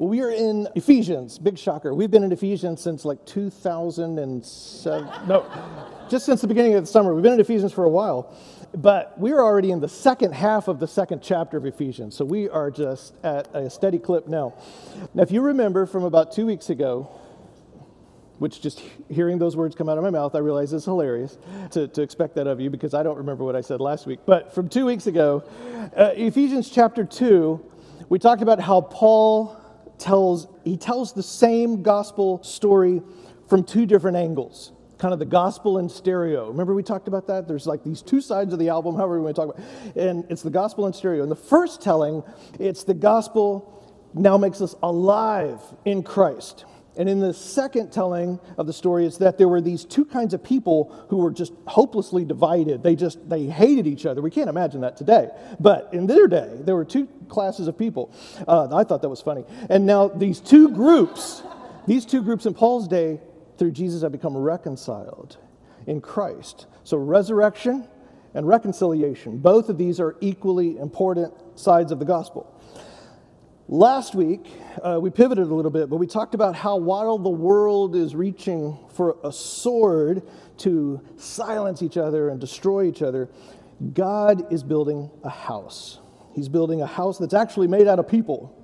Well, we are in Ephesians. Big shocker. We've been in Ephesians since like 2007. No, just since the beginning of the summer. We've been in Ephesians for a while. But we're already in the second half of the second chapter of Ephesians. So we are just at a steady clip now. Now, if you remember from about 2 weeks ago, which just hearing those words come out of my mouth, I realize is hilarious to expect that of you because I don't remember what I said last week. But from 2 weeks ago, Ephesians chapter 2, we talked about how Paul tells the same gospel story from two different angles, kind of the gospel in stereo. Remember we talked about that? There's like these two sides of the album, however we want to talk about it. And it's the gospel in stereo. In the first telling, it's the gospel now makes us alive in Christ. And in the second telling of the story is that there were these two kinds of people who were just hopelessly divided. They hated each other. We can't imagine that today. But in their day, there were two classes of people. I thought that was funny. And now these two groups in Paul's day, through Jesus have become reconciled in Christ. So resurrection and reconciliation, both of these are equally important sides of the gospel. Last week, we pivoted a little bit, but we talked about how while the world is reaching for a sword to silence each other and destroy each other, God is building a house. He's building a house that's actually made out of people.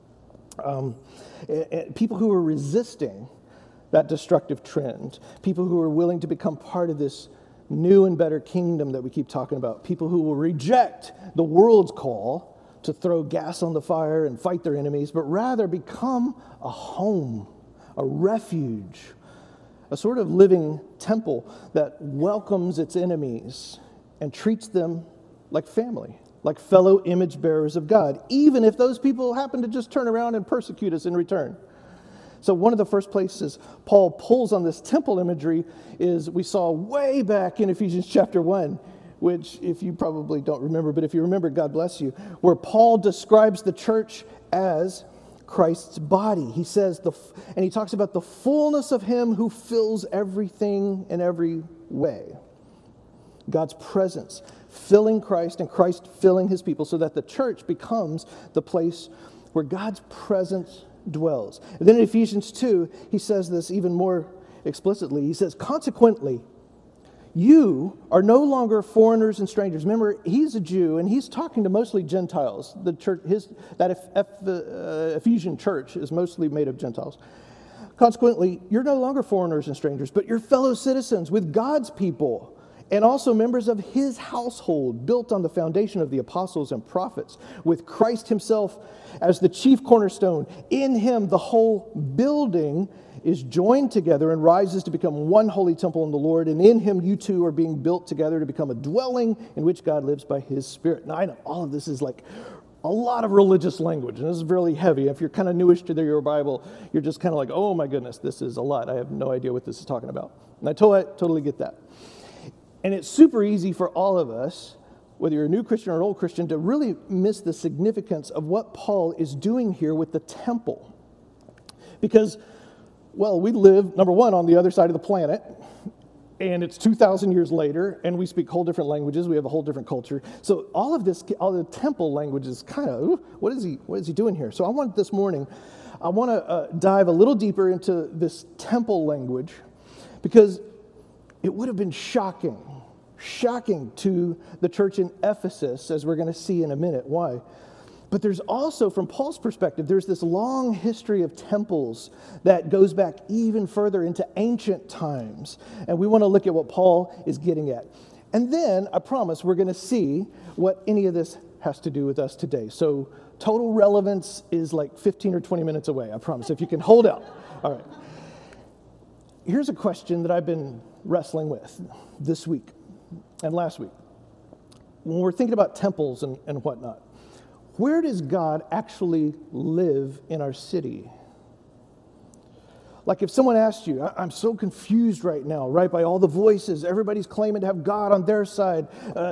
People who are resisting that destructive trend. People who are willing to become part of this new and better kingdom that we keep talking about. People who will reject the world's call to throw gas on the fire and fight their enemies, but rather become a home, a refuge, a sort of living temple that welcomes its enemies and treats them like family, like fellow image bearers of God, even if those people happen to just turn around and persecute us in return. So one of the first places Paul pulls on this temple imagery is we saw way back in Ephesians chapter 1, which if you probably don't remember, but if you remember, God bless you, where Paul describes the church as Christ's body. He says, and he talks about the fullness of him who fills everything in every way. God's presence filling Christ and Christ filling his people so that the church becomes the place where God's presence dwells. And then in Ephesians 2, he says this even more explicitly. He says, consequently, you are no longer foreigners and strangers. Remember, he's a Jew, and he's talking to mostly Gentiles. The church, Ephesian church is mostly made of Gentiles. Consequently, you're no longer foreigners and strangers, but you're fellow citizens with God's people, and also members of his household, built on the foundation of the apostles and prophets, with Christ himself as the chief cornerstone. In him, the whole building is joined together and rises to become one holy temple in the Lord. And in him, you two are being built together to become a dwelling in which God lives by his Spirit. Now, I know all of this is like a lot of religious language, and this is really heavy. If you're kind of newish to your Bible, you're just kind of like, oh my goodness, this is a lot. I have no idea what this is talking about. And I totally get that. And it's super easy for all of us, whether you're a new Christian or an old Christian, to really miss the significance of what Paul is doing here with the temple. Because, well, we live, number one, on the other side of the planet, and it's 2,000 years later, and we speak whole different languages. We have a whole different culture. So all of this, all the temple language is kind of, what is he doing here? So this morning, I want to dive a little deeper into this temple language, because it would have been shocking to the church in Ephesus, as we're going to see in a minute. Why? But there's also, from Paul's perspective, there's this long history of temples that goes back even further into ancient times. And we want to look at what Paul is getting at. And then, I promise, we're going to see what any of this has to do with us today. So total relevance is like 15 or 20 minutes away, I promise, if you can hold out. All right. Here's a question that I've been wrestling with this week and last week. When we're thinking about temples and whatnot, where does God actually live in our city? Like if someone asked you, I'm so confused right now, right, by all the voices, everybody's claiming to have God on their side.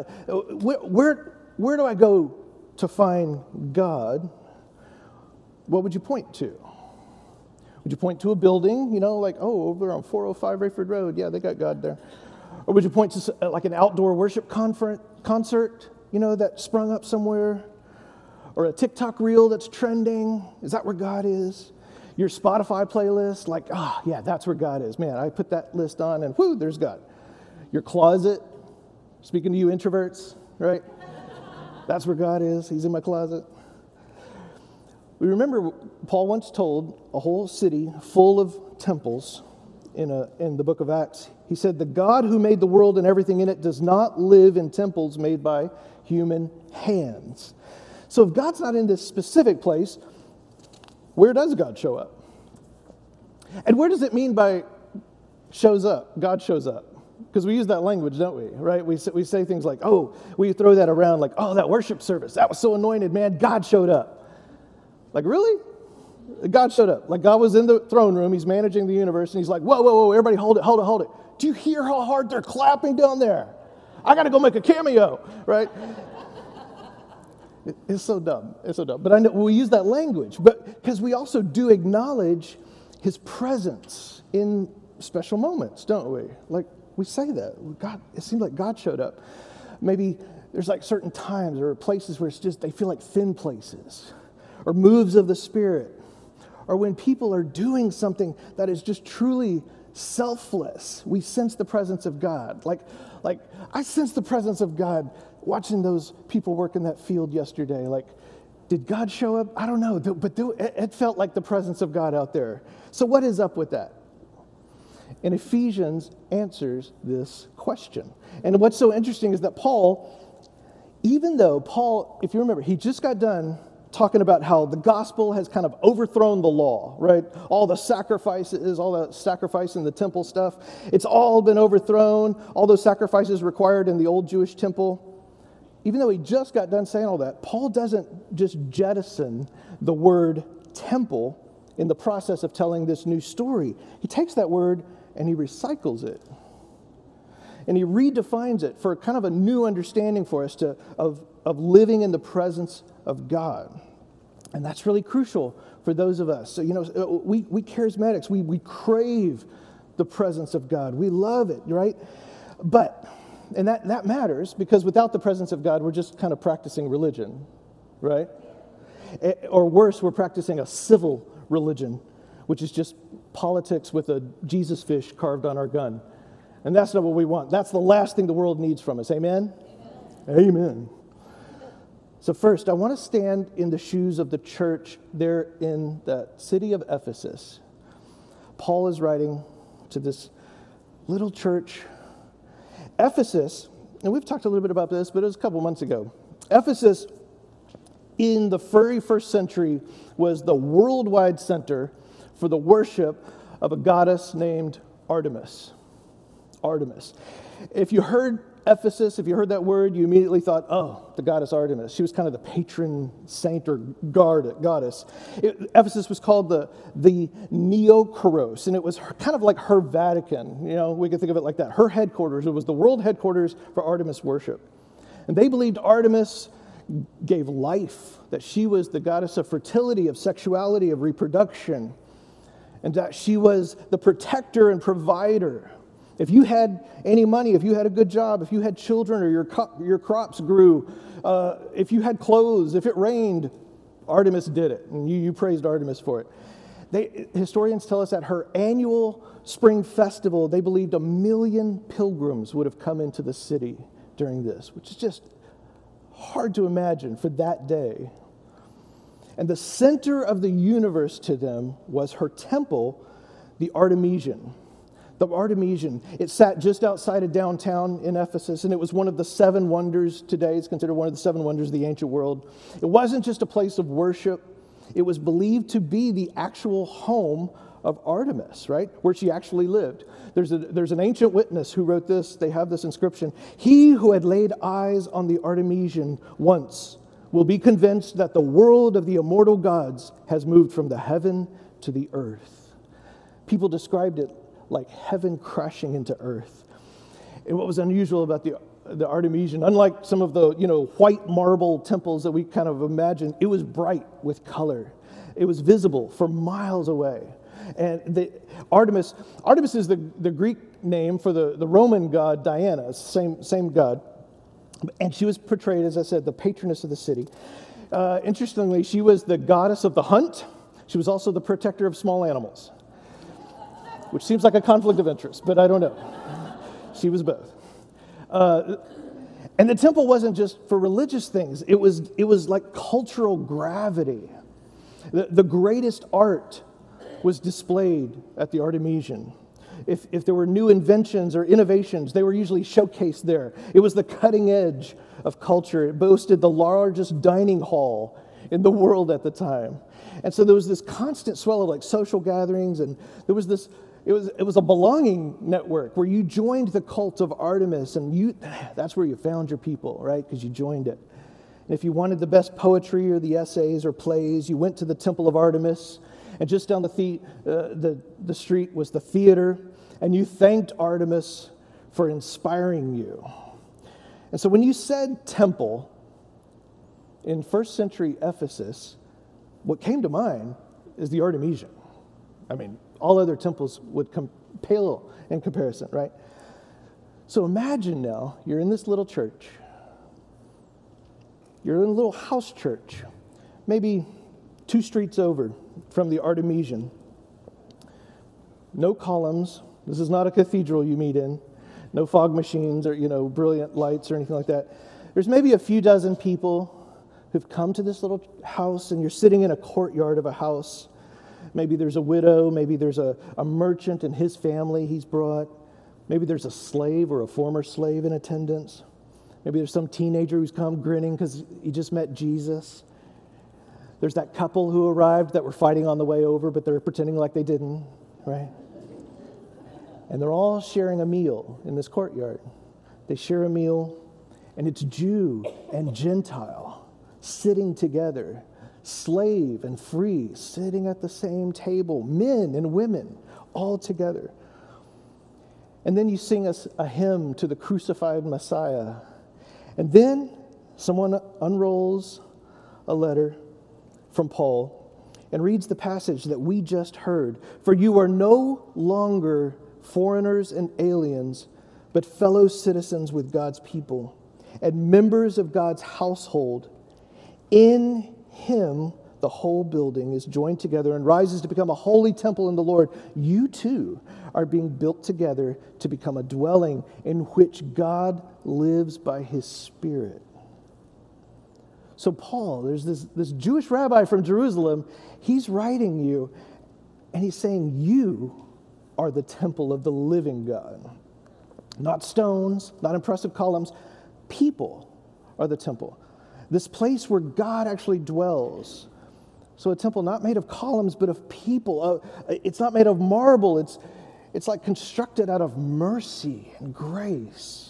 Where do I go to find God? What would you point to? Would you point to a building, like, over on 405 Rayford Road, yeah, they got God there. Or would you point to like an outdoor worship concert, that sprung up somewhere? or a TikTok reel that's trending? Is that where God is? Your Spotify playlist, like, yeah, that's where God is. Man, I put that list on and whoo, there's God. Your closet, speaking to you introverts, right? That's where God is. He's in my closet. We remember Paul once told a whole city full of temples in the book of Acts. He said, the God who made the world and everything in it does not live in temples made by human hands. So if God's not in this specific place, where does God show up? And where does it mean by shows up? God shows up. Because we use that language, don't we? Right? We say things like, we throw that around like, that worship service, that was so anointed, man, God showed up. Like, really? God showed up. Like, God was in the throne room, he's managing the universe, and he's like, whoa, everybody hold it. Do you hear how hard they're clapping down there? I got to go make a cameo, right? It's so dumb. But I know we use that language, but because we also do acknowledge his presence in special moments, don't we? Like, we say that. God, it seems like God showed up. Maybe there's like certain times or places where it's just, they feel like thin places, or moves of the Spirit, or when people are doing something that is just truly selfless, we sense the presence of God. Like I sense the presence of God watching those people work in that field yesterday. Like, did God show up? I don't know, but it felt like the presence of God out there. So what is up with that? And Ephesians answers this question. And what's so interesting is that Paul, even though Paul, if you remember, he just got done talking about how the gospel has kind of overthrown the law, right? All the sacrifices, all the sacrifice in the temple stuff, it's all been overthrown. All those sacrifices required in the old Jewish temple. Even though he just got done saying all that, Paul doesn't just jettison the word temple in the process of telling this new story. He takes that word and he recycles it. And he redefines it for kind of a new understanding for us of living in the presence of God. And that's really crucial for those of us. So, we charismatics, we crave the presence of God. We love it, right? And that matters, because without the presence of God, we're just kind of practicing religion, right? Or worse, we're practicing a civil religion, which is just politics with a Jesus fish carved on our gun. And that's not what we want. That's the last thing the world needs from us. Amen? Amen. So first, I want to stand in the shoes of the church there in the city of Ephesus. Paul is writing to this little church. Ephesus, and we've talked a little bit about this, but it was a couple months ago. Ephesus, in the very first century, was the worldwide center for the worship of a goddess named Artemis. Artemis. If you heard Ephesus, if you heard that word, you immediately thought, the goddess Artemis. She was kind of the patron saint or goddess. Ephesus was called the Neokoros, and it was kind of like her Vatican. We could think of it like that. Her headquarters. It was the world headquarters for Artemis worship. And they believed Artemis gave life, that she was the goddess of fertility, of sexuality, of reproduction, and that she was the protector and provider. If you had any money, if you had a good job, if you had children or your crops grew, if you had clothes, if it rained, Artemis did it, and you praised Artemis for it. Historians tell us at her annual spring festival, they believed 1 million pilgrims would have come into the city during this, which is just hard to imagine for that day. And the center of the universe to them was her temple, the Artemision. The Artemision, it sat just outside of downtown in Ephesus, and it was one of the 7 wonders today. It's considered one of the 7 wonders of the ancient world. It wasn't just a place of worship. It was believed to be the actual home of Artemis, right? Where she actually lived. There's an ancient witness who wrote this. They have this inscription. He who had laid eyes on the Artemision once will be convinced that the world of the immortal gods has moved from the heaven to the earth. People described it like heaven crashing into earth. And what was unusual about the Artemision, unlike some of the white marble temples that we kind of imagine, it was bright with color. It was visible for miles away. And Artemis is the Greek name for the Roman god Diana, same god. And she was portrayed, as I said, the patroness of the city. Interestingly, she was the goddess of the hunt. She was also the protector of small animals, which seems like a conflict of interest, but I don't know. She was both. And the temple wasn't just for religious things. It was like cultural gravity. The greatest art was displayed at the Artemision. If there were new inventions or innovations, they were usually showcased there. It was the cutting edge of culture. It boasted the largest dining hall in the world at the time. And so there was this constant swell of like social gatherings, and there was this, it was a belonging network where you joined the cult of Artemis, and that's where you found your people, right? Because you joined it. And if you wanted the best poetry or the essays or plays, you went to the Temple of Artemis, and just down the street was the theater, and you thanked Artemis for inspiring you. And so when you said temple in first century Ephesus, what came to mind is the Artemision. I mean, all other temples would pale in comparison, right? So imagine now, you're in this little church. You're in a little house church, maybe 2 streets over from the Artemision. No columns. This is not a cathedral you meet in. No fog machines or, brilliant lights or anything like that. There's maybe a few dozen people who've come to this little house, and you're sitting in a courtyard of a house. Maybe there's a widow. Maybe there's a merchant and his family he's brought. Maybe there's a slave or a former slave in attendance. Maybe there's some teenager who's come grinning because he just met Jesus. There's that couple who arrived that were fighting on the way over, but they're pretending like they didn't, right? And they're all sharing a meal in this courtyard. They share a meal, and it's Jew and Gentile sitting together, slave and free, sitting at the same table, men and women all together. And then you sing a hymn to the crucified Messiah. And then someone unrolls a letter from Paul and reads the passage that we just heard. For you are no longer foreigners and aliens, but fellow citizens with God's people and members of God's household. In him, the whole building is joined together and rises to become a holy temple in the Lord. You too are being built together to become a dwelling in which God lives by his Spirit. So Paul, there's this Jewish rabbi from Jerusalem, he's writing you, and he's saying you are the temple of the living God. Not stones, not impressive columns. People are the temple. This place where God actually dwells. So a temple not made of columns, but of people. It's not made of marble. It's like constructed out of mercy and grace.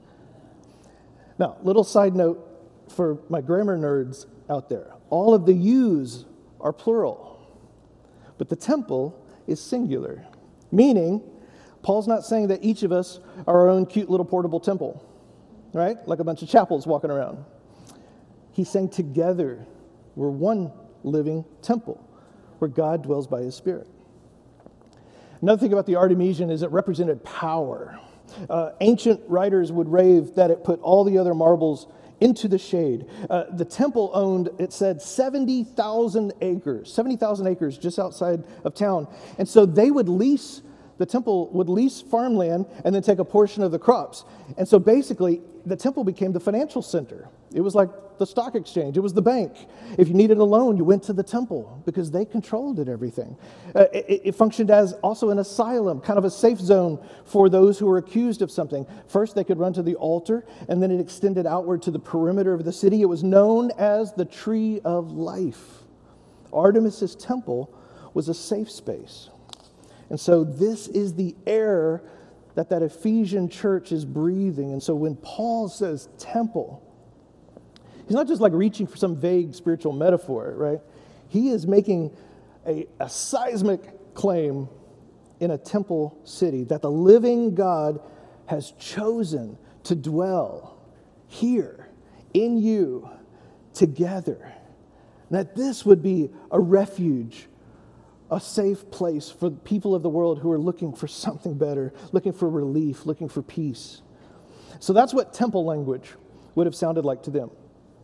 Now, little side note for my grammar nerds out there. All of the yous are plural, but the temple is singular. Meaning, Paul's not saying that each of us are our own cute little portable temple, right? Like a bunch of chapels walking around. He's saying together we're one living temple where God dwells by his Spirit. Another thing about the Artemision is it represented power. Ancient writers would rave that it put all the other marbles into the shade. The temple owned, it said, 70,000 acres just outside of town. And so the temple would lease farmland and then take a portion of the crops. And so basically, the temple became the financial center. It was like the stock exchange. It was the bank. If you needed a loan, you went to the temple because they controlled everything. It functioned as also an asylum, kind of a safe zone for those who were accused of something. First, they could run to the altar, and then it extended outward to the perimeter of the city. It was known as the Tree of Life. Artemis's temple was a safe space. And so this is the air that Ephesian church is breathing. And so when Paul says temple, he's not just like reaching for some vague spiritual metaphor, right? He is making a seismic claim in a temple city that the living God has chosen to dwell here in you together. And that this would be a refuge, a safe place for people of the world who are looking for something better, looking for relief, looking for peace. So that's what temple language would have sounded like to them.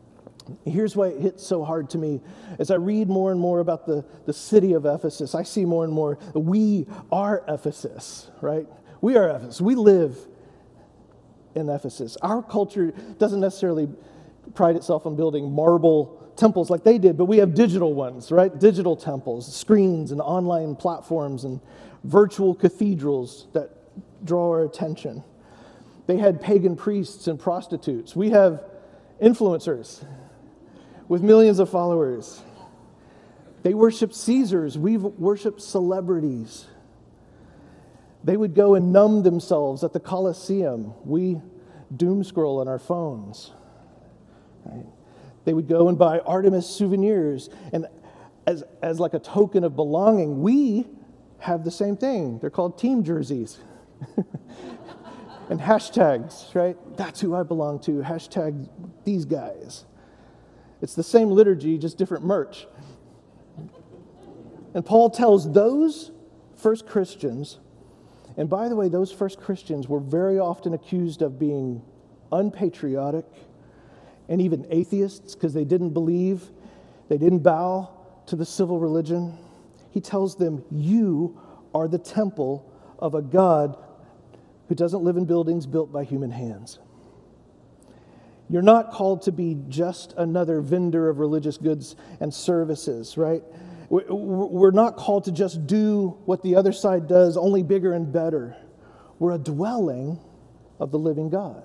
Here's why it hits so hard to me. As I read more and more about the city of Ephesus, I see more and more, we are Ephesus, right? We are Ephesus. We live in Ephesus. Our culture doesn't necessarily pride itself on building marble temples like they did, but we have digital ones, right? Digital temples, screens and online platforms and virtual cathedrals that draw our attention. They had pagan priests and prostitutes. We have influencers with millions of followers. They worship Caesars. We've worshiped celebrities. They would go and numb themselves at the Colosseum. We doom scroll on our phones. Right? They would go and buy Artemis souvenirs, and as like a token of belonging, we have the same thing. They're called team jerseys. And hashtags, right? That's who I belong to. Hashtag these guys. It's the same liturgy, just different merch. And Paul tells those first Christians, and by the way, those first Christians were very often accused of being unpatriotic and even atheists because they didn't believe, they didn't bow to the civil religion. He tells them, you are the temple of a God who doesn't live in buildings built by human hands. You're not called to be just another vendor of religious goods and services, right? We're not called to just do what the other side does, only bigger and better. We're a dwelling of the living God.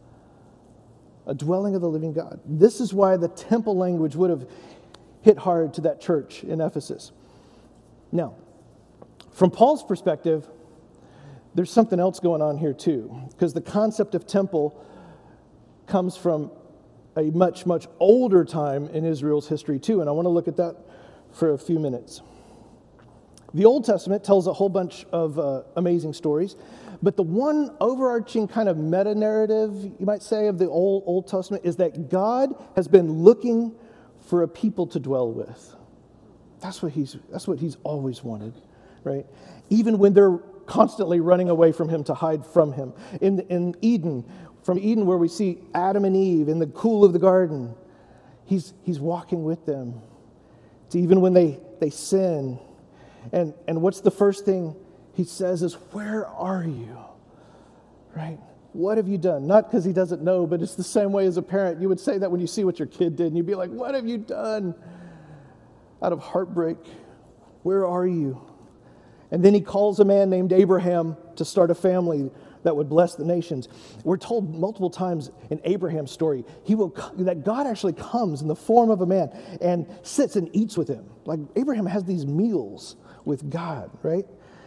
A dwelling of the living God. This is why the temple language would have hit hard to that church in Ephesus. Now, from Paul's perspective, there's something else going on here too, because the concept of temple comes from a much, much older time in Israel's history too, and I want to look at that for a few minutes. The Old Testament tells a whole bunch of amazing stories, but the one overarching kind of meta-narrative, you might say, of the Old Testament is that God has been looking for a people to dwell with. That's what he's always wanted, right? Even when they're constantly running away from him to hide from him. In Eden, from Eden where we see Adam and Eve in the cool of the garden, he's walking with them. It's even when they sin. And what's the first thing he says is, where are you? Right? What have you done? Not because he doesn't know, but it's the same way as a parent. You would say that when you see what your kid did, and you'd be like, what have you done? Out of heartbreak, where are you? And then he calls a man named Abraham to start a family that would bless the nations. We're told multiple times in Abraham's story, that God actually comes in the form of a man and sits and eats with him. Like Abraham has these meals with God, right?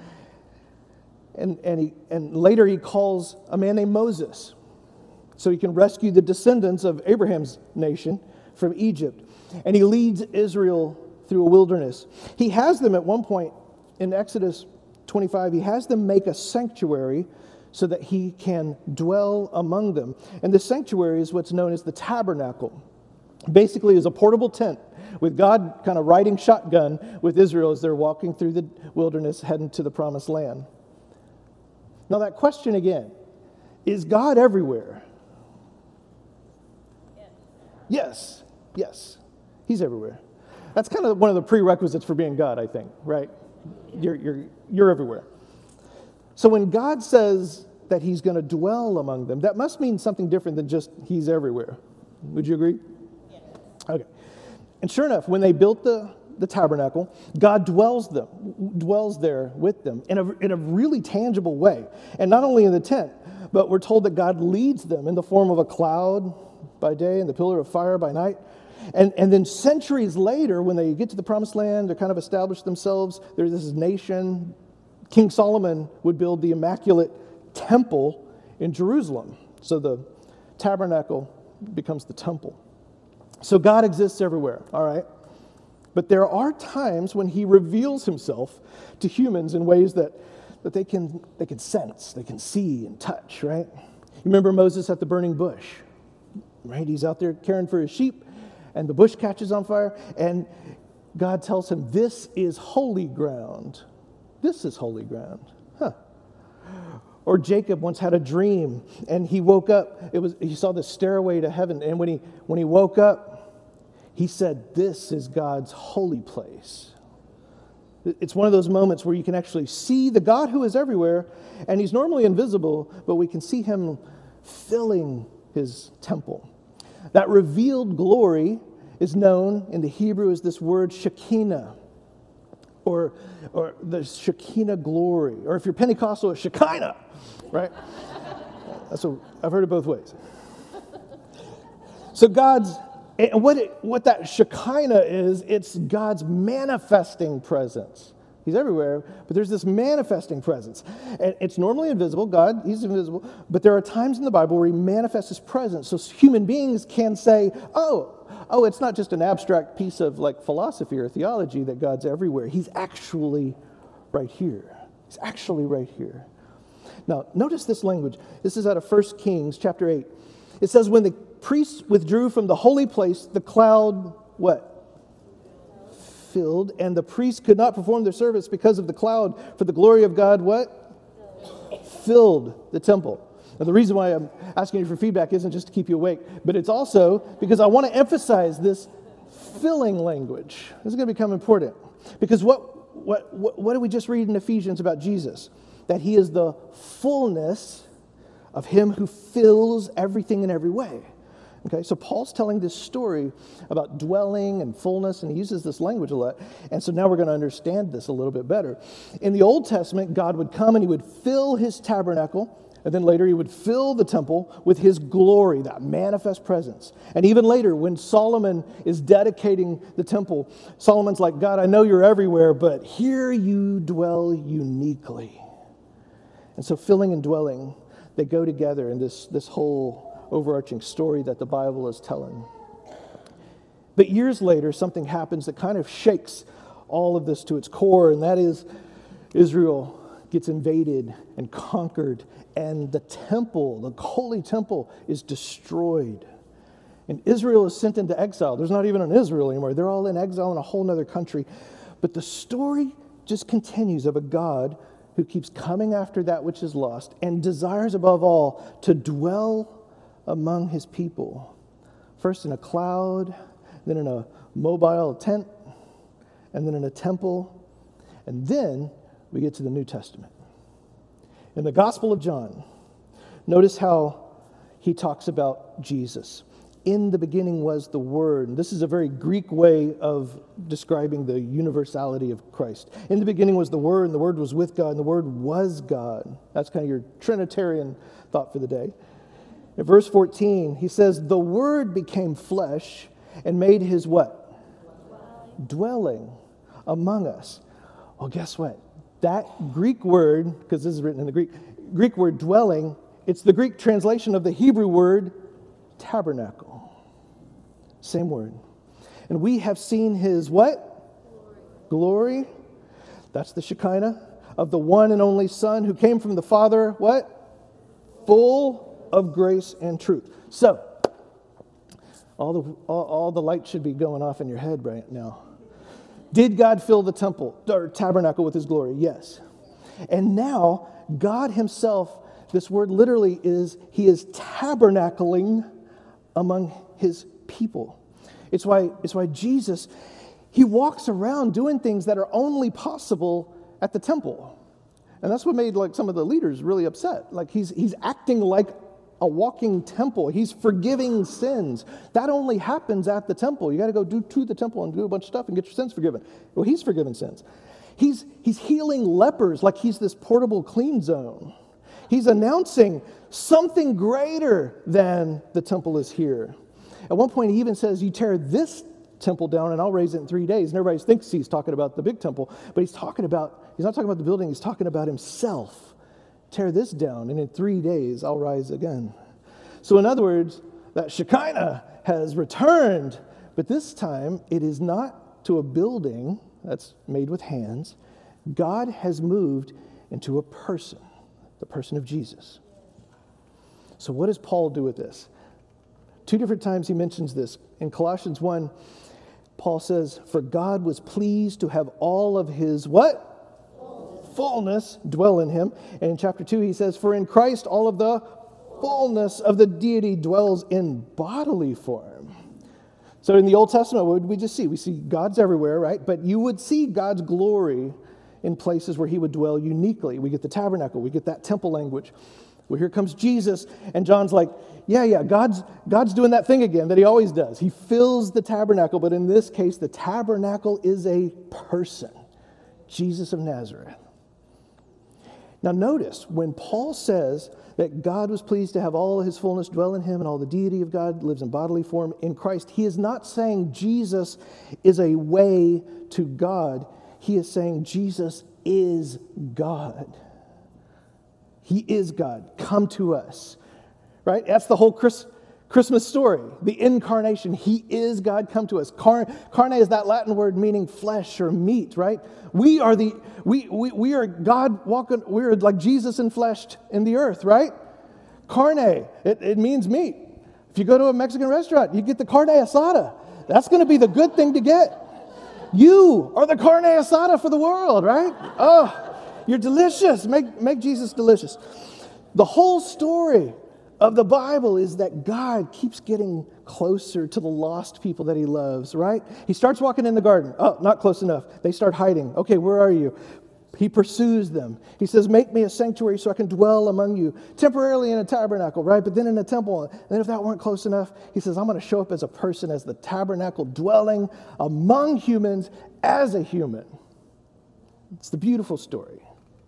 And later he calls a man named Moses so he can rescue the descendants of Abraham's nation from Egypt. And he leads Israel through a wilderness. He has them at one point in Exodus 25, he has them make a sanctuary so that he can dwell among them. And the sanctuary is what's known as the tabernacle. Basically is a portable tent with God kind of riding shotgun with Israel as they're walking through the wilderness heading to the promised land. Now that question again, is God everywhere? Yes. Yes. He's everywhere. That's kind of one of the prerequisites for being God, I think, right? You're everywhere. So when God says that he's going to dwell among them, that must mean something different than just he's everywhere. Would you agree? Yes. Okay. And sure enough, when they built the tabernacle, God dwells there with them in a really tangible way. And not only in the tent, but we're told that God leads them in the form of a cloud by day and the pillar of fire by night. And then centuries later, when they get to the promised land, they're kind of established themselves, there's this nation. King Solomon would build the immaculate temple in Jerusalem. So the tabernacle becomes the temple. So God exists everywhere, all right? But there are times when he reveals himself to humans in ways that they can sense, they can see and touch, right? You remember Moses at the burning bush, right? He's out there caring for his sheep, and the bush catches on fire, and God tells him, this is holy ground. This is holy ground. Huh. Or Jacob once had a dream, and he woke up. He saw the stairway to heaven, and when he woke up, He said, this is God's holy place. It's one of those moments where you can actually see the God who is everywhere, and he's normally invisible, but we can see him filling his temple. That revealed glory is known in the Hebrew as this word Shekinah, or the Shekinah glory, or if you're Pentecostal, it's Shekinah, right? That's what I've heard it both ways. So what that Shekinah is, it's God's manifesting presence. He's everywhere, but there's this manifesting presence. And it's normally invisible. God, he's invisible. But there are times in the Bible where he manifests his presence. So human beings can say, oh, it's not just an abstract piece of like philosophy or theology that God's everywhere. He's actually right here. He's actually right here. Now, notice this language. This is out of 1 Kings chapter 8. It says, when the priests withdrew from the holy place, the cloud, what? Filled, and the priests could not perform their service because of the cloud, for the glory of God, what? Filled the temple. Now, the reason why I'm asking you for feedback isn't just to keep you awake, but it's also because I want to emphasize this filling language. This is going to become important. Because what did we just read in Ephesians about Jesus? That he is the fullness of him who fills everything in every way. Okay, so Paul's telling this story about dwelling and fullness, and he uses this language a lot. And so now we're going to understand this a little bit better. In the Old Testament, God would come and he would fill his tabernacle, and then later he would fill the temple with his glory, that manifest presence. And even later, when Solomon is dedicating the temple, Solomon's like, God, I know you're everywhere, but here you dwell uniquely. And so filling and dwelling, they go together in this whole overarching story that the Bible is telling. But years later, something happens that kind of shakes all of this to its core, and that is Israel gets invaded and conquered, and the temple, the holy temple, is destroyed. And Israel is sent into exile. There's not even an Israel anymore. They're all in exile in a whole other country. But the story just continues of a God who keeps coming after that which is lost and desires above all to dwell among his people. First in a cloud, then in a mobile tent, and then in a temple. And then we get to the New Testament. In the Gospel of John, notice how he talks about Jesus. In the beginning was the Word. And this is a very Greek way of describing the universality of Christ. In the beginning was the Word, and the Word was with God, and the Word was God. That's kind of your Trinitarian thought for the day. In verse 14, he says, the Word became flesh and made his what? Dwelling among us. Well, guess what? That Greek word, because this is written in the Greek word dwelling, it's the Greek translation of the Hebrew word tabernacle. Same word. And we have seen his what? Glory. That's the Shekinah of the one and only Son who came from the Father, what? Full of grace and truth. So, all the light should be going off in your head right now. Did God fill the temple or tabernacle with his glory? Yes. And now, God himself, this word literally is, he is tabernacling among his people. It's why Jesus, he walks around doing things that are only possible at the temple. And that's what made like some of the leaders really upset. Like he's acting like a walking temple. He's forgiving sins. That only happens at the temple. You got to go to the temple and do a bunch of stuff and get your sins forgiven. Well, he's forgiven sins. He's healing lepers like he's this portable clean zone. He's announcing something greater than the temple is here. At one point, he even says, you tear this temple down and I'll raise it in 3 days. And everybody thinks he's talking about the big temple, but he's not talking about the building, he's talking about himself. Tear this down, and in 3 days I'll rise again. So in other words, that Shekinah has returned, but this time it is not to a building that's made with hands. God has moved into a person, the person of Jesus. So what does Paul do with this? 2 different times he mentions this. In Colossians 1, Paul says, for God was pleased to have all of his what? Fullness dwell in him. And in chapter 2 he says, for in Christ all of the fullness of the deity dwells in bodily form. So in the Old Testament, what would we just see? We see God's everywhere, right? But you would see God's glory in places where he would dwell uniquely. We get the tabernacle. We get that temple language. Well, here comes Jesus, and John's like, yeah, God's doing that thing again that he always does. He fills the tabernacle, but in this case, the tabernacle is a person, Jesus of Nazareth. Now notice, when Paul says that God was pleased to have all his fullness dwell in him and all the deity of God lives in bodily form in Christ, he is not saying Jesus is a way to God. He is saying Jesus is God. He is God. Come to us. Right? That's the whole Christmas story. The incarnation. He is God come to us. Carne is that Latin word meaning flesh or meat, right? We are God walking, we're like Jesus enfleshed in the earth, right? Carne, it means meat. If you go to a Mexican restaurant, you get the carne asada. That's going to be the good thing to get. You are the carne asada for the world, right? Oh, you're delicious. Make Jesus delicious. The whole story of the Bible is that God keeps getting closer to the lost people that he loves, right? He starts walking in the garden. Oh, not close enough. They start hiding. Okay, where are you? He pursues them. He says, make me a sanctuary so I can dwell among you. Temporarily in a tabernacle, right? But then in a temple. And then if that weren't close enough, he says, I'm going to show up as a person, as the tabernacle, dwelling among humans as a human. It's the beautiful story.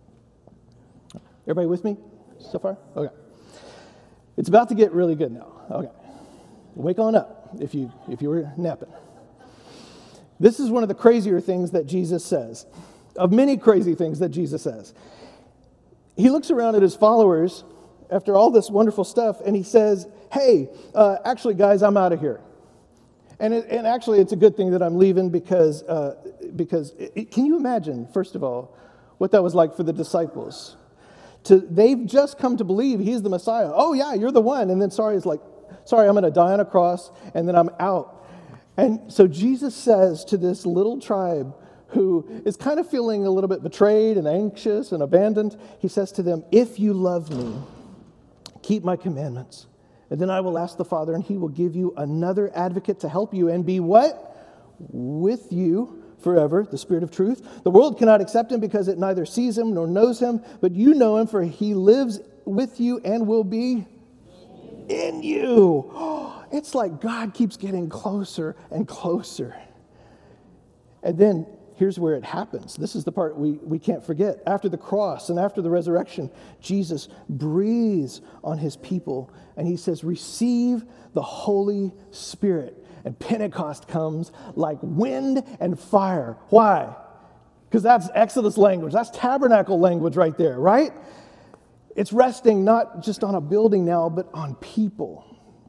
Everybody with me so far? Okay. It's about to get really good now. Okay. Wake on up if you were napping. This is one of the crazier things that Jesus says, of many crazy things that Jesus says. He looks around at his followers after all this wonderful stuff, and he says, hey, actually, guys, I'm out of here. And actually, it's a good thing that I'm leaving because can you imagine, first of all, what that was like for the disciples? They've just come to believe he's the Messiah. Oh, yeah, you're the one. And then sorry, I'm going to die on a cross, and then I'm out. And so Jesus says to this little tribe who is kind of feeling a little bit betrayed and anxious and abandoned, he says to them, if you love me, keep my commandments. And then I will ask the Father, and he will give you another advocate to help you and be what? With you forever, the Spirit of truth. The world cannot accept him because it neither sees him nor knows him, but you know him, for he lives with you and will be in you. It's like God keeps getting closer and closer. And then here's where it happens. This is the part we can't forget. After the cross and after the resurrection, Jesus breathes on his people and he says, receive the Holy Spirit. And Pentecost comes like wind and fire. Why? Because that's Exodus language. That's tabernacle language right there, right? It's resting not just on a building now, but on people.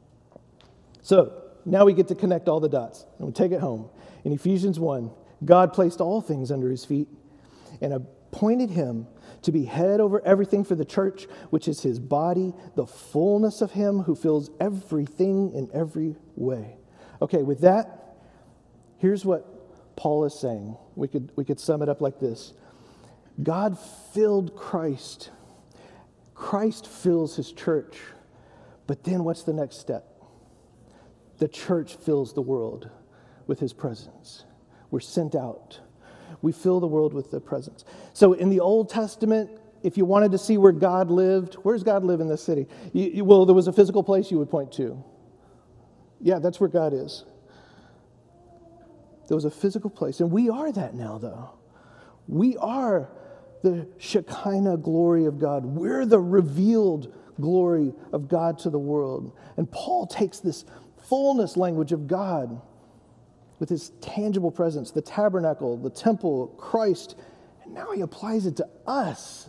So now we get to connect all the dots. And we take it home. In Ephesians 1, God placed all things under his feet and appointed him to be head over everything for the church, which is his body, the fullness of him who fills everything in every way. Okay, with that, here's what Paul is saying. We could sum it up like this. God filled Christ. Christ fills his church. But then what's the next step? The church fills the world with his presence. We're sent out. We fill the world with the presence. So in the Old Testament, if you wanted to see where God lived, where does God live in this city? Well, there was a physical place you would point to. Yeah, that's where God is. There was a physical place. And we are that now, though. We are the Shekinah glory of God. We're the revealed glory of God to the world. And Paul takes this fullness language of God with his tangible presence, the tabernacle, the temple, Christ, and now he applies it to us.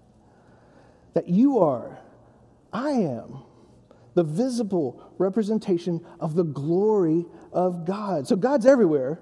That you are, I am, the visible representation of the glory of God. So God's everywhere,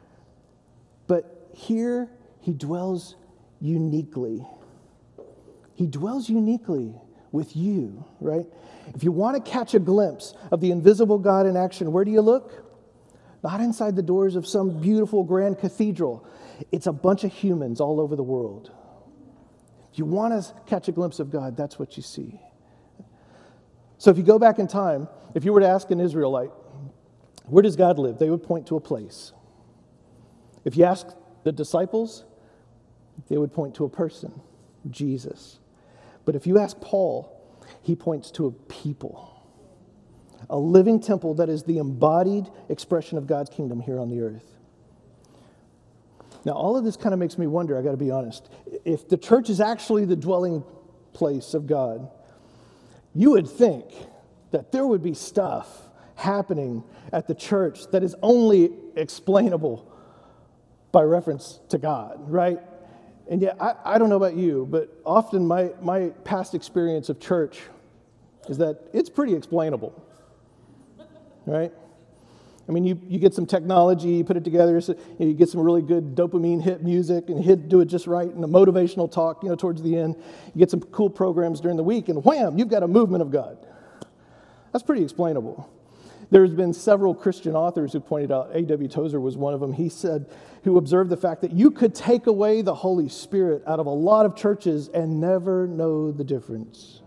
but here he dwells uniquely. He dwells uniquely with you, right? If you want to catch a glimpse of the invisible God in action, where do you look? Not inside the doors of some beautiful grand cathedral. It's a bunch of humans all over the world. If you want to catch a glimpse of God, that's what you see. So if you go back in time, if you were to ask an Israelite, Where does God live? They would point to a place. If you ask the disciples, they would point to a person, Jesus. But if you ask Paul, he points to a people, a living temple that is the embodied expression of God's kingdom here on the earth. Now, all of this kind of makes me wonder, I got to be honest, if the church is actually the dwelling place of God, you would think that there would be stuff happening at the church that is only explainable by reference to God, right? And yet, I don't know about you, but often my past experience of church is that it's pretty explainable, right? I mean, you get some technology, you put it together, so, you get some really good dopamine hit music, and you do it just right, and a motivational talk, towards the end. You get some cool programs during the week, and wham, you've got a movement of God. That's pretty explainable. There's been several Christian authors who pointed out, A.W. Tozer was one of them. He said, who observed the fact that you could take away the Holy Spirit out of a lot of churches and never know the difference.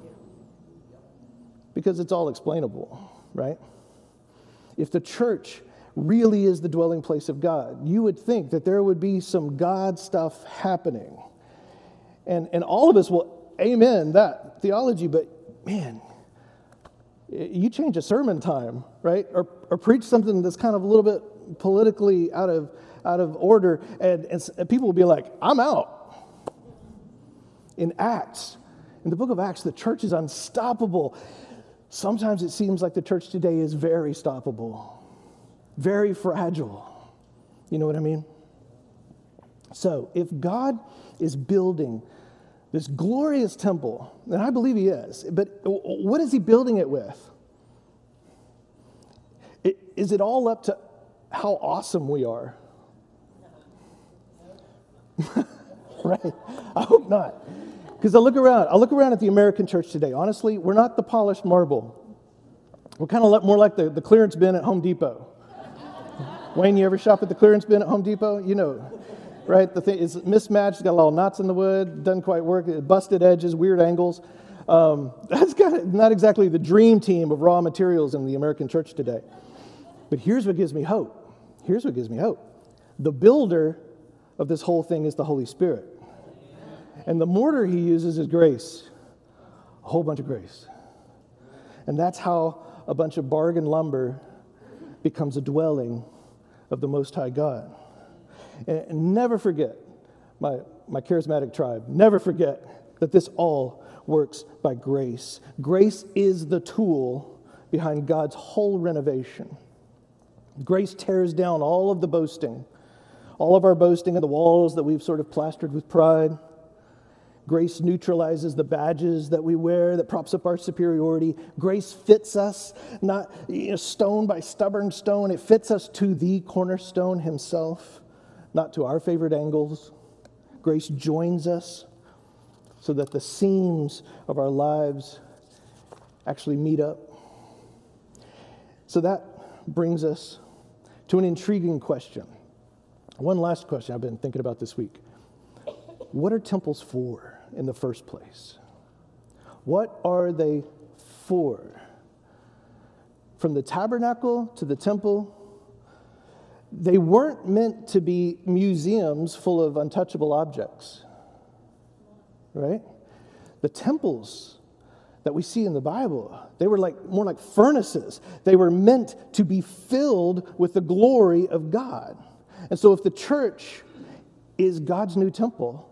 Because it's all explainable, right? If the church really is the dwelling place of God, you would think that there would be some God stuff happening. And all of us will amen that theology, but man, you change a sermon time, right? Or preach something that's kind of a little bit politically out of order, and people will be like, I'm out. In the book of Acts, the church is unstoppable. Sometimes it seems like the church today is very stoppable, very fragile. You know what I mean? So if God is building this glorious temple, and I believe he is, but what is he building it with? Is it all up to how awesome we are? Right? I hope not. Because I look around at the American church today. Honestly, we're not the polished marble. We're kind of more like the clearance bin at Home Depot. Wayne, you ever shop at the clearance bin at Home Depot? You know, right? The thing is mismatched, got a lot of knots in the wood, doesn't quite work, busted edges, weird angles. That's kind of not exactly the dream team of raw materials in the American church today. But here's what gives me hope. The builder of this whole thing is the Holy Spirit. And the mortar he uses is grace, a whole bunch of grace. And that's how a bunch of bargain lumber becomes a dwelling of the Most High God. And never forget, my charismatic tribe, never forget that this all works by grace. Grace is the tool behind God's whole renovation. Grace tears down all of the boasting, all of our boasting of the walls that we've sort of plastered with pride. Grace neutralizes the badges that we wear that props up our superiority. Grace fits us, not stone by stubborn stone. It fits us to the cornerstone himself, not to our favorite angles. Grace joins us so that the seams of our lives actually meet up. So that brings us to an intriguing question. One last question I've been thinking about this week. What are temples for in the first place? What are they for? From the tabernacle to the temple, they weren't meant to be museums full of untouchable objects, right? The temples that we see in the Bible, they were more like furnaces. They were meant to be filled with the glory of God. And so if the church is God's new temple,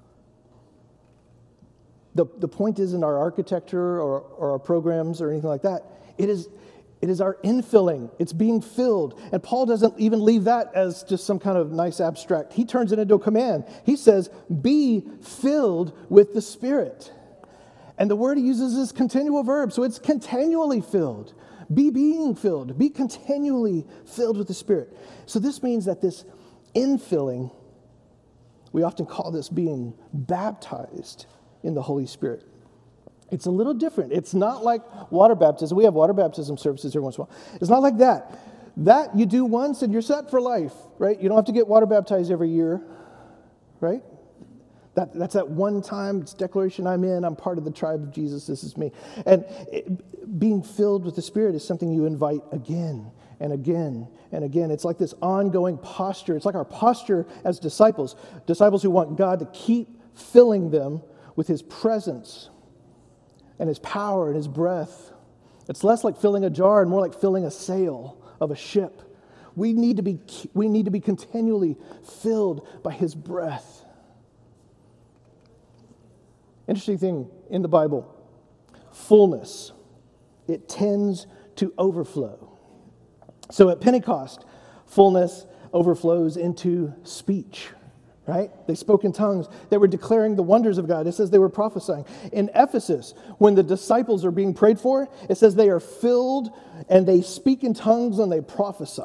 the point isn't our architecture or our programs or anything like that. It is our infilling. It's being filled. And Paul doesn't even leave that as just some kind of nice abstract. He turns it into a command. He says, be filled with the Spirit. And the word he uses is continual verb, so it's continually filled. Be being filled. Be continually filled with the Spirit. So this means that this infilling, we often call this being baptized in the Holy Spirit. It's a little different. It's not like water baptism. We have water baptism services every once in a while. It's not like that. That you do once and you're set for life, right? You don't have to get water baptized every year, right? That's that one time, it's declaration I'm in, I'm part of the tribe of Jesus, this is me. And being filled with the Spirit is something you invite again and again and again. It's like this ongoing posture. It's like our posture as disciples who want God to keep filling them with his presence and his power and his breath. It's less like filling a jar and more like filling a sail of a ship. We need to be continually filled by his breath. Interesting thing in the Bible, fullness, it tends to overflow. So at Pentecost, fullness overflows into speech, right? They spoke in tongues. They were declaring the wonders of God. It says they were prophesying. In Ephesus, when the disciples are being prayed for, it says they are filled and they speak in tongues and they prophesy.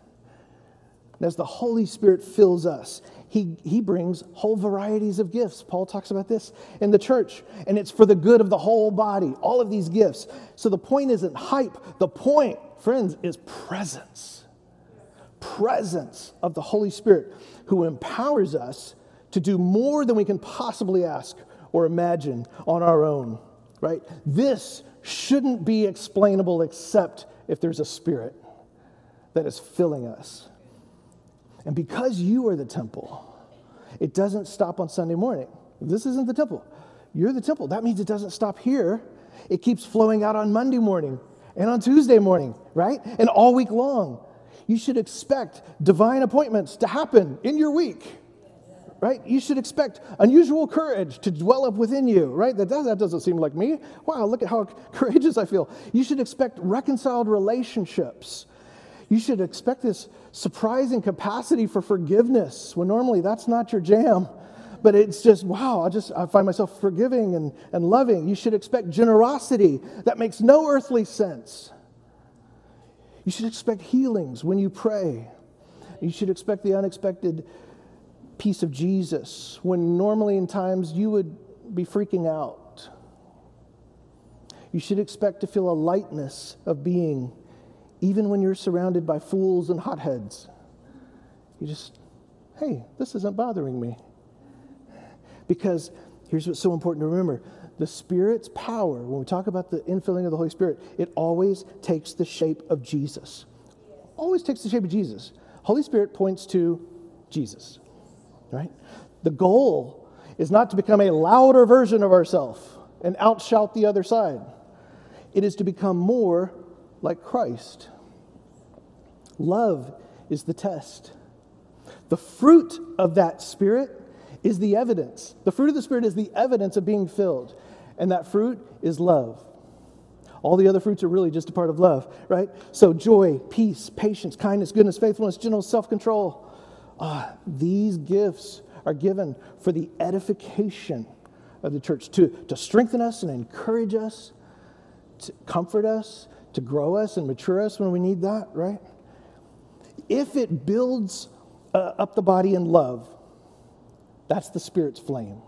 And as the Holy Spirit fills us, He brings whole varieties of gifts. Paul talks about this in the church, and it's for the good of the whole body, all of these gifts. So the point isn't hype. The point, friends, is presence. Presence of the Holy Spirit who empowers us to do more than we can possibly ask or imagine on our own, right? This shouldn't be explainable except if there's a spirit that is filling us. And because you are the temple, it doesn't stop on Sunday morning. This isn't the temple. You're the temple. That means it doesn't stop here. It keeps flowing out on Monday morning and on Tuesday morning, right? And all week long. You should expect divine appointments to happen in your week, right? You should expect unusual courage to dwell up within you, right? That doesn't seem like me. Wow, look at how courageous I feel. You should expect reconciled relationships. You should expect this surprising capacity for forgiveness when normally that's not your jam. But it's just, wow, I find myself forgiving and loving. You should expect generosity that makes no earthly sense. You should expect healings when you pray. You should expect the unexpected peace of Jesus when normally in times you would be freaking out. You should expect to feel a lightness of being even when you're surrounded by fools and hotheads. You just, hey, this isn't bothering me. Because here's what's so important to remember. The Spirit's power, when we talk about the infilling of the Holy Spirit, it always takes the shape of Jesus. Always takes the shape of Jesus. Holy Spirit points to Jesus, right? The goal is not to become a louder version of ourselves and outshout the other side. It is to become more like Christ. Love is the test. The fruit of that Spirit is the evidence. The fruit of the Spirit is the evidence of being filled. And that fruit is love. All the other fruits are really just a part of love, right? So joy, peace, patience, kindness, goodness, faithfulness, gentleness, self-control. These gifts are given for the edification of the church, to strengthen us and encourage us, to comfort us, to grow us and mature us when we need that, right? If it builds up the body in love, that's the Spirit's flame.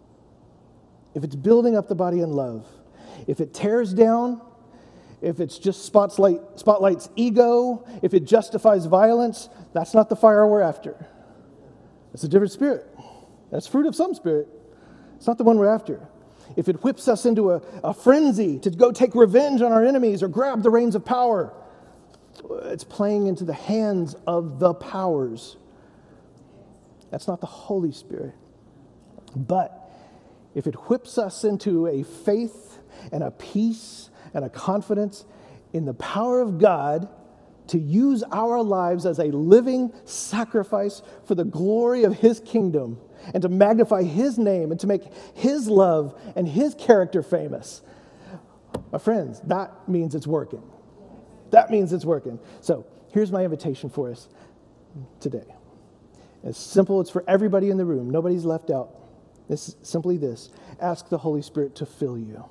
If it's building up the body in love, if it tears down, if it's just spotlights ego, if it justifies violence, that's not the fire we're after. It's a different spirit. That's fruit of some spirit. It's not the one we're after. If it whips us into a frenzy to go take revenge on our enemies or grab the reins of power, it's playing into the hands of the powers. That's not the Holy Spirit. But if it whips us into a faith and a peace and a confidence in the power of God to use our lives as a living sacrifice for the glory of His kingdom and to magnify His name and to make His love and His character famous, my friends, that means it's working. That means it's working. So here's my invitation for us today. It's simple. It's for everybody in the room. Nobody's left out. It's simply this. Ask the Holy Spirit to fill you.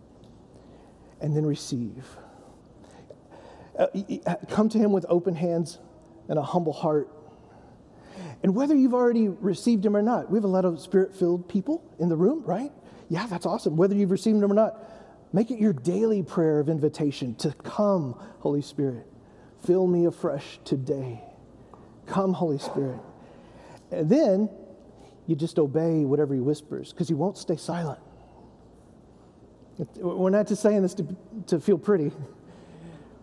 And then receive. Come to Him with open hands and a humble heart. And whether you've already received Him or not, we have a lot of Spirit-filled people in the room, right? Yeah, that's awesome. Whether you've received Him or not, make it your daily prayer of invitation to come, Holy Spirit. Fill me afresh today. Come, Holy Spirit. And then you just obey whatever He whispers, because He won't stay silent. We're not just saying this to feel pretty.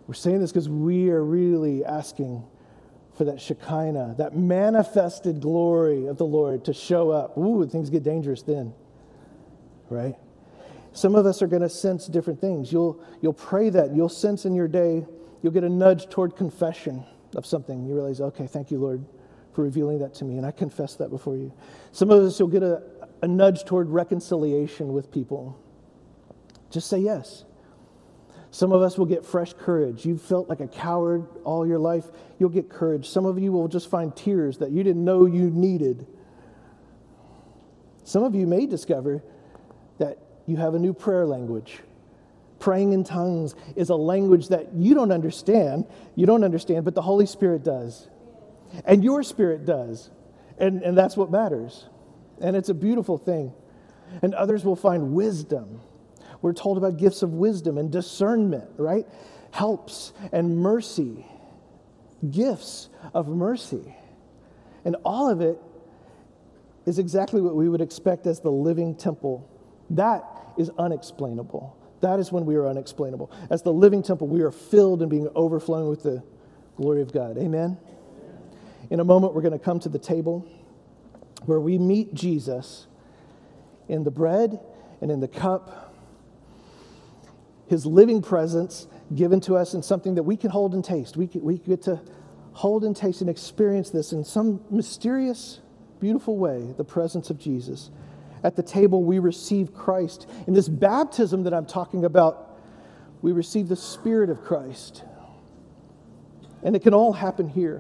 We're saying this because we are really asking for that Shekinah, that manifested glory of the Lord to show up. Ooh, things get dangerous then, right? Some of us are going to sense different things. You'll pray that. You'll sense in your day, you'll get a nudge toward confession of something. You realize, okay, thank you, Lord, for revealing that to me, and I confess that before you. Some of us, you'll get a nudge toward reconciliation with people. Just say yes. Some of us will get fresh courage. You've felt like a coward all your life. You'll get courage. Some of you will just find tears that you didn't know you needed. Some of you may discover that you have a new prayer language. Praying in tongues is a language that you don't understand, but the Holy Spirit does. And your spirit does. And that's what matters. And it's a beautiful thing. And others will find wisdom. We're told about gifts of wisdom and discernment, right? Helps and mercy. Gifts of mercy. And all of it is exactly what we would expect as the living temple. That is unexplainable. That is when we are unexplainable. As the living temple, we are filled and being overflowing with the glory of God. Amen? In a moment, we're going to come to the table where we meet Jesus in the bread and in the cup. His living presence given to us in something that we can hold and taste. We get to hold and taste and experience this in some mysterious, beautiful way, the presence of Jesus. At the table, we receive Christ. In this baptism that I'm talking about, we receive the Spirit of Christ. And it can all happen here.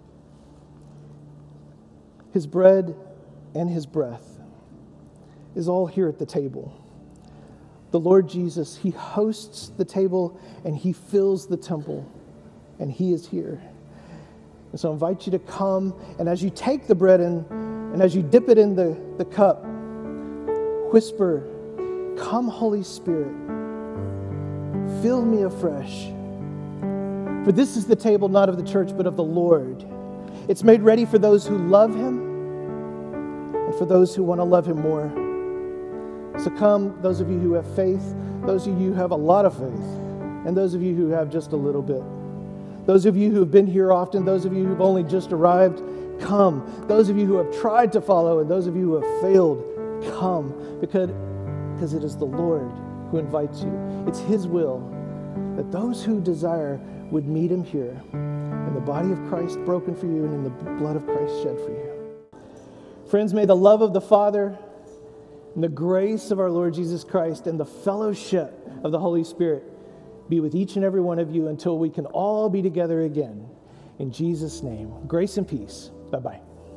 His bread and his breath is all here at the table. The Lord Jesus, he hosts the table and he fills the temple, and he is here. And so I invite you to come, and as you take the bread and as you dip it in the cup, whisper, "Come, Holy Spirit, fill me afresh." For this is the table not of the church, but of the Lord. It's made ready for those who love him and for those who want to love him more. So come, those of you who have faith, those of you who have a lot of faith, and those of you who have just a little bit. Those of you who have been here often, those of you who've only just arrived, come. Those of you who have tried to follow, and those of you who have failed, come. Because it is the Lord who invites you. It's his will that those who desire would meet him here, in the body of Christ broken for you and in the blood of Christ shed for you. Friends, may the love of the Father and the grace of our Lord Jesus Christ and the fellowship of the Holy Spirit be with each and every one of you until we can all be together again. In Jesus' name, grace and peace. Bye-bye.